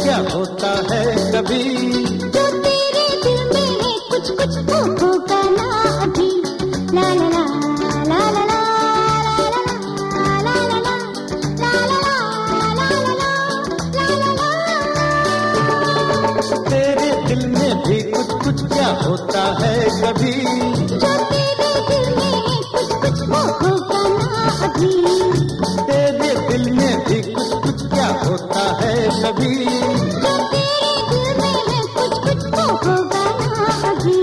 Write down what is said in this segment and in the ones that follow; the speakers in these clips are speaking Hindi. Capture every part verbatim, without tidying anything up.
क्या होता है कभी, जो तेरे दिल में है कुछ कुछ वो होगा ना अभी। ला ला ला ला ला ला ला ला ला ला तेरे दिल में भी कुछ कुछ क्या होता है कभी, जो तेरे दिल में है कुछ कुछ वो होगा ना अभी। तेरे दिल में भी कुछ कुछ क्या होता है कभी, जो तेरे दिल में है कुछ कुछ वो होगा ना अभी।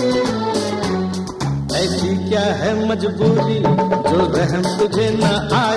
ऐसी क्या है मजबूरी जो रहम तुझे न आए,